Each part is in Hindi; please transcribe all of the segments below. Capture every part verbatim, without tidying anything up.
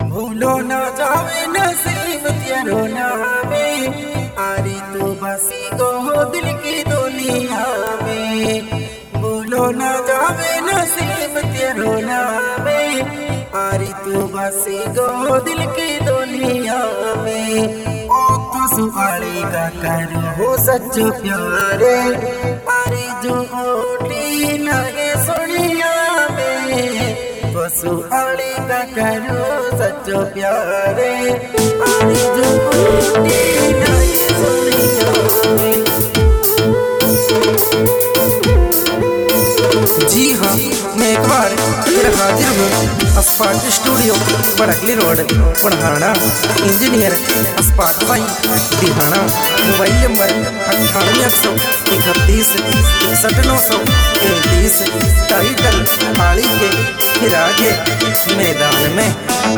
भूलो ना जावे नसीब तेरो नामे, आरी तू बसी गो दिल की दुनिया में। भूलो ना जावे नसीब तेरो नामे, आरी तू बसी गो दिल की दुनिया में। ओ तो सुहाली का कर हो सच्चो प्यारे, आरी जो ओटी नगे सुनिया में। बसु आली का करो सच्चो प्यारे, आली जो ओटी नगे सुनिया में। जी हाँ, मैं एक बार फिर हाजिर हूँ अस्पाट स्टूडियो बड़कली रोड पढ़ाना। इंजीनियर अस्पाट भाई दिहाना। मोबाइल नंबर अट्ठानवे आठ सौ इकतीस इकसठ नौ सौ तैंतीस। टाइटल आली के फिर आगे मैदान में।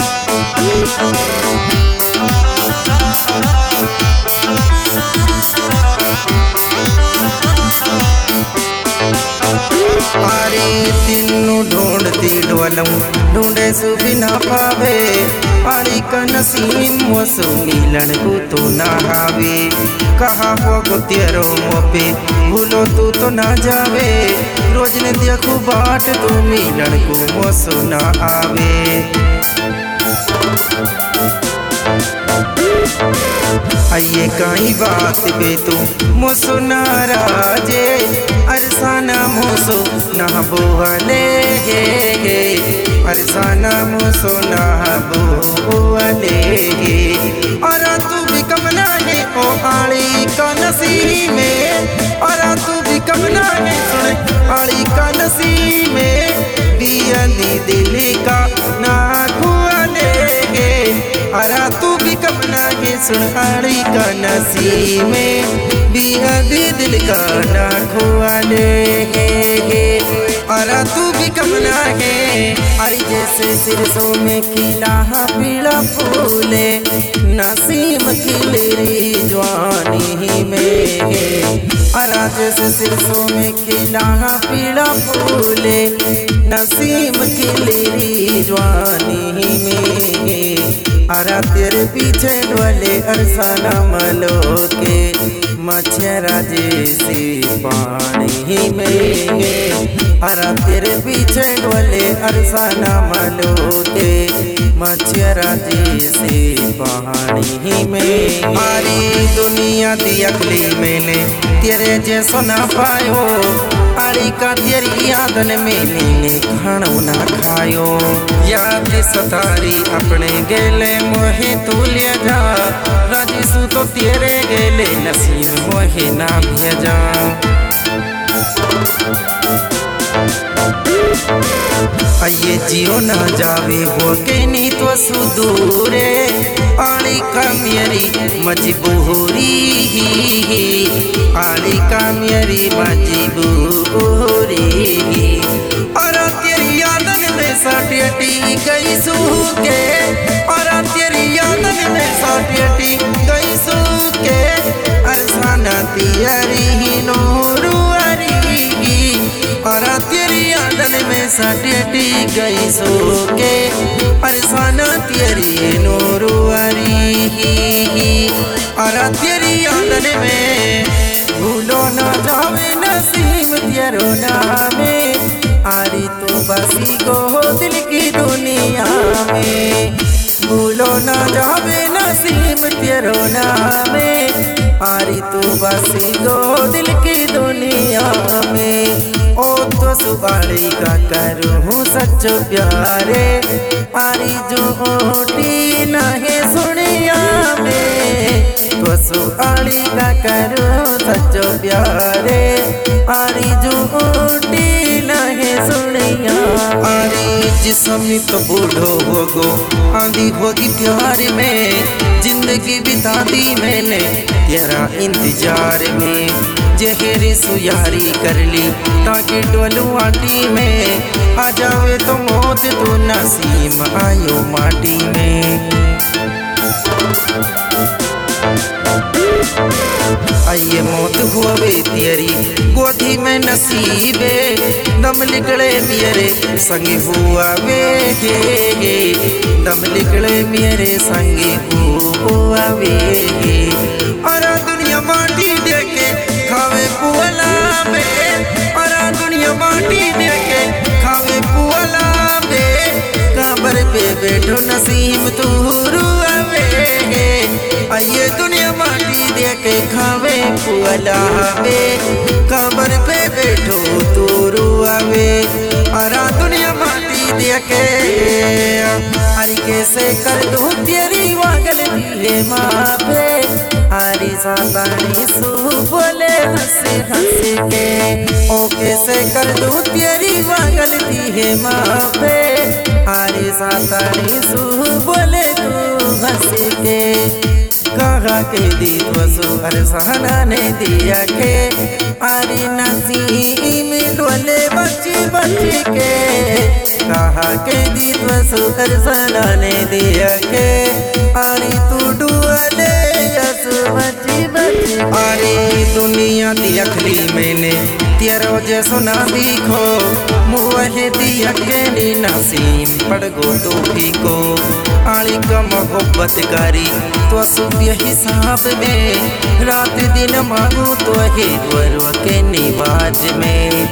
आरे तीनों ढूंढती डोलूं ढूंढे सु भी ना पावे, आरी का नसीब मोसु मिलन को तो ना आवे। कहा हो को तेरो मोपे भूलो तू तो ना जावे, रोज ने देखो बाट तू मिलन को मोसु ना आवे। आइए कई बात पे तू मोसो नाराजे, अरसाना मोसो ना बोले गे गे, अरसाना मोसो ना बोले गे। और तू भी कमना है ओ आली का नसीब में, और तू भी कमना है सुन आली का नसीब में। दिया नी दिल का ना खुआले गे, और तू भी कमना है सुन आली का नसीब में। दिया दी दिल का ना खुआले गे, और तू भी कमना है। अरे जैसे सिरसों में खिला पीला फूले, नसीब खिलेरी जवानी में। और जैसे सिरसों में खिला पीला फूले, नसीब खिलेरी जवानी में। अरा तेरे पीछे डोले अरसाना मलो के, मच्छरा जैसी पानी में। अरा तेरे पीछे डोले अरसाना मलो के, मच्छरा जैसी पानी में। आरी दुनिया दी अगली मैंने तेरे जैसो ना पायो, आरी का तेरी यादन में मैंने खाना ना खायो। याद सतारी अपने गेले मोहे तू ले जा, राजी सू तो तेरे गेले नसीब मोहे ना भेजा। आइए जियो ना जावे हो के नी तो सुदूरे, आली का मेरी मजबूरी, आली का मेरी मजबूरी। और तेरी यादन में साटी गई सूके, और तेरी यादन में साटी गई सूके। अरसाना तेरी नूरुआरी, और तेरी यादन में साटी गई सूके। अरसाना तेरी नूरुआरी, और तेरी यादन में। भूलो ना जावे नसीब तेरो नामे, आरी तो बसी गो दिल की दुनिया में। भूलो ना जावे नसीब तेरो नामे, आरी तो बसी गो दिल की दुनिया में। ओ तो सुबाली का करूँ सच्चो प्यारे, आरी जो ओटी नहे सुनिया में। तो सुबाली का करूँ सच्चो प्यारे, आरी जो ओटी नहे सुनिया। आरी जिसम तो बूढ़ो होगो आंधी होगी प्यार में, जिंदगी बिता दी मैंने तेरा इंतजार में। जहरी सुयारी कर ली ताकि डोलू आटी में, आ जावे तो मौत तो नसीब आयो माटी में। आइए मौत हुए तेरी गोदी में नसीबे, दम निकले मेरे संगी हुआ वे गे गे, दम निकले मेरे संगी हुआ वे गे। और दुनिया माटी देके खावे पुअला में, और दुनिया माटी देके खावे पुअला में, काबर पे बैठो नसीम तू रुआवे गे। आइए दुनिया माटी देके खावे पुअला में, काबर पे बैठो तू रुआवे। और दुनिया माटी देके अरे कैसे कर दूं तेरी वागल दिले माँ पे, आरी सातानी सू बोले हंस हंस के, ओ कैसे कर दूं तेरी वागल दिले माँ पे, आरी सातानी सू बोले तू हंस के। कहा के दी वसु अरसाना ने दिया के, आरी नसीम डोले बच्ची बच्ची के, कहा के दी वसु अरसाना ने दिया के, आरी तू डुअले यसु बच्ची बच्ची। आरी दुनिया दी अखली मैंने तेरो जैसो ना दिखो, मुँह दिया के नी नसीम पड़ गो तो को, आली का मोहब्बत करी तो सुबह हिसाब में, रात दिन मांगू तो ही वरवा के निवाज में।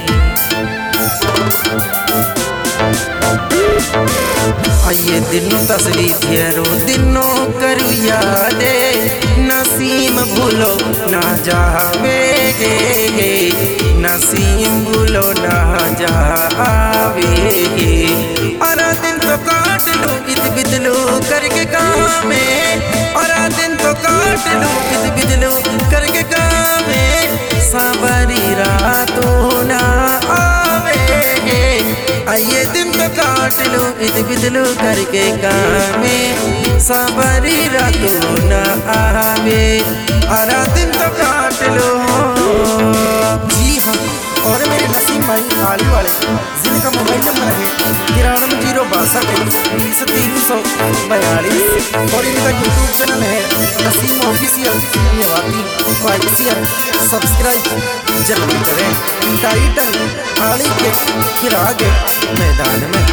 आइए दिनों तस्वीर तेरो दिनों करू यादे, नसीम भूलो ना जावे गे, नसीम भूलो ना जावे गे। और दिन तो काट लो इत बिदलो करके काम में, और दिन तो काट लो इत बिदलो करके काम में, साबरी रातों ना आवे गे। आइए दिन तो काट लो इत बिदलो करके काम में, साबरी रातों ना आवे। और दिन तो काट लो। जी हाँ, और मेरे नसीम भाई आली वाले जिनका मोबाइल नंबर है तिरानवे जीरो बासठ बीस तीन सौ बयालीस, और इनका यूट्यूब चैनल है नसीम ऑफिशियल। धन्यवादी, लाइक शेयर सब्सक्राइब जरूर करें। टाइटल आली के फिर आगे मैदान में।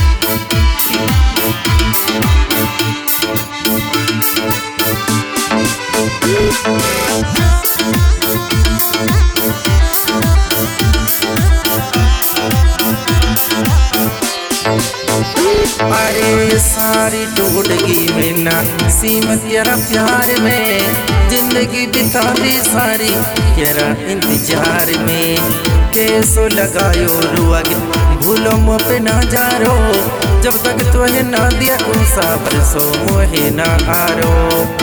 अरे सारी टूट गई मैं ना सीम तेरा प्यार में, जिंदगी बिता दी सारी तेरा इंतजार में, कैसो लगायो रुआ भूलो मुँह पे ना जा रो, जब तक तुहे ना दिया कुसा परसो मोहे ना आरो।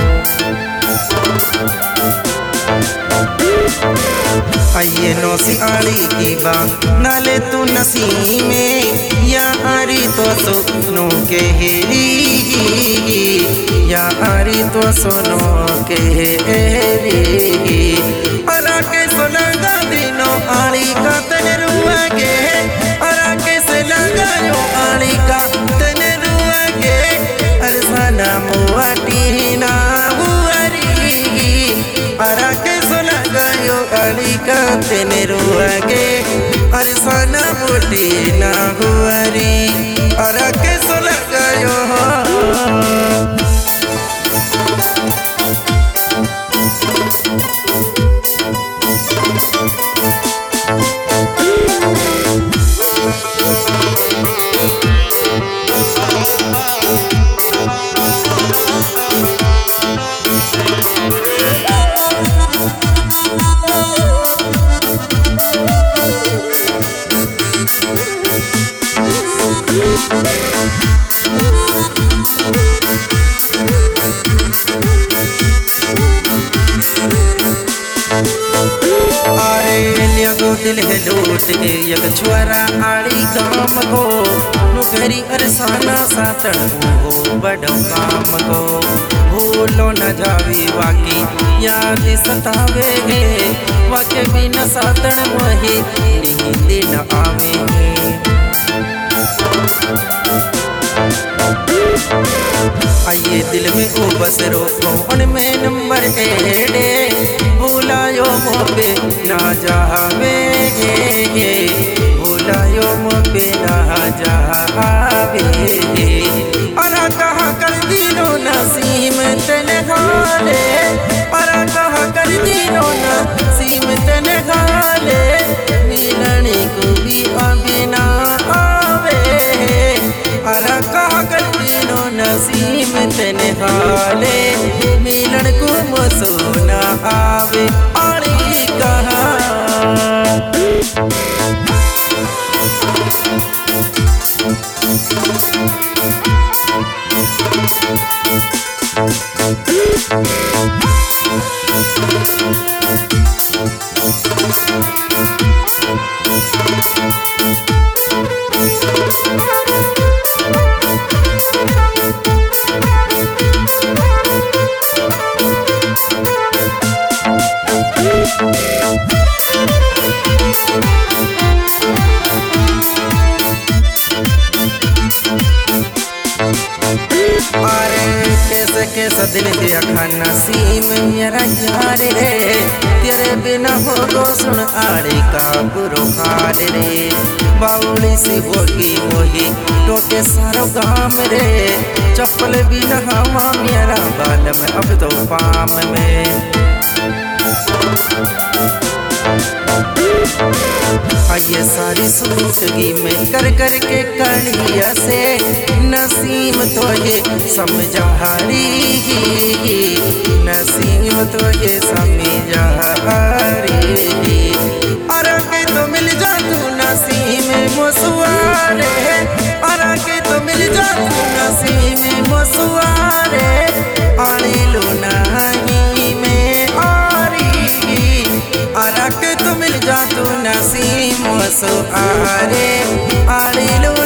आइए नौसी आली की बा नाले तू नसीमे, या आरी तो सुनो के हेरी, या आरी तो सुनो के हेरी। अरा के सुलगा दिनो आली का तन रुआ के, अरा के से लगायो आली का तन रुआ के, अरसाना मुआटी ना हुआरी। अरा के सुलगायो आली का तन रुआ के, अरसाना मुटी ना हुआरी। अरा के सुलगायो दिल है लूट के एक छुआरा आड़ी काम को, नुकरी अरसाना सातन हो बड़ो काम को, भूलो न जावे वाकी याद सतावे गे, वाके भी न सातन मोहे नींद न आवे। आइए दिल में ओ बस रोको उनमें नंबर एडे, भूल भूलायो मोपे ना जावे भूलायो मोपे ना जावे अरा कहा कर दिनो नसीम तने खाले अरा कहा कर दिनो नसीम तने खाले मिलने को भी अभी ना आवे अरा कहा कर दिनो नसीम तने खाले मिलन को मसो ना आवे आड़ी कहा अरे कैसे कैसे दिल दिया खाना सीम मेरा यार रे तेरे बिना हो गो सुन आड़े का बुरो हाल रे बाउली सी होगी मोही टोके सारो गाम रे चप्पल बिना हवा मेरा बाल में अब तो पाम में ये सारी सोचगी में कर कर के कड़िया से नसीम तो ये समझा हरी नसीम तो ये समझा हरी अरे के तो मिल जा तू नसीम मुसवारे अरे के तो मिल जा तू नसीम मुसवारे आने लो नहीं में आरी अरे के तो मिल जा तू नसीम मुसवारे आने लो